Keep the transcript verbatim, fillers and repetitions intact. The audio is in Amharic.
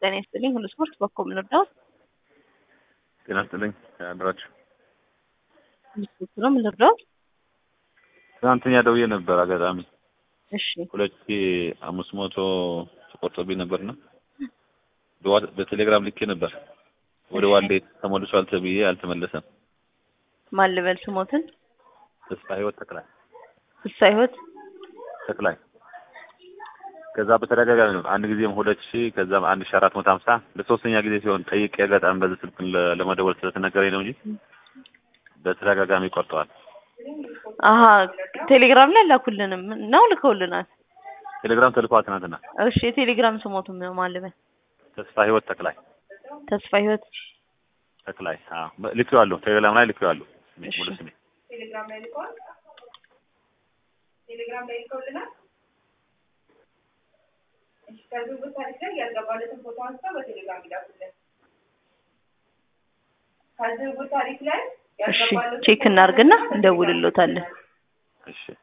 ጤና ይስጥልኝ ሁሉ ስፖርት በኮም ልርዳው? ጤና ይስጥልኝ አድራችሁ ነው ምን ልርዳው? ትናንትና ደውዬ ነበር አጋጣሚ እሺ ሁለት ሺህ አምስት መቶ ተቆርጦብኝ ነበርና በቴሌግራም ልኬ ነበር ወደ ዋሌት ተመልሷል ተብዬ አልተመለሰም። ማን ልበል ስሞትን? ተስፋ ህይወት ተክላይ ተስፋ ህይወት ተክላይ ከዛ በተደጋጋሚ ነው አንድ ጊዜም ሁለት ሺህ ከዛም አንድ ሺህ አራት መቶ ሃምሳ ለሶስተኛ ጊዜ ሲሆን ጠይቄ አጋጣሚ በዚህ ስልክ ለመደወል ስለተነገረኝ ነው እንጂ በተደጋጋሚ ቆርጠዋል። አሃ ቴሌግራም ላይ ላኩልንም ነው ልከውልናል። ቴሌግራም ተልኳት ናትና እሺ የቴሌግራም ስሞቱን ማን ልበል? ተስፋ ህይወት ተክላይ ተስፋ ህይወት ተክላይ አዎ ልኬዋለሁ። ቴሌግራም ላይ ልኬዋለሁ። ሙሉ ስሜ ቴሌግራም ላይ ልከዋል። ቴሌግራም ላይ ልከውልናል። እሺ ከዚህ በታሪክ ላይ ያልገባለትን ፎቶ አንስታ በቴሌግራም ይላኩልን። ከዚህ በታሪክ ላይ እሺ ቼክ እናርግና እንደውልልዎታለን። እሺ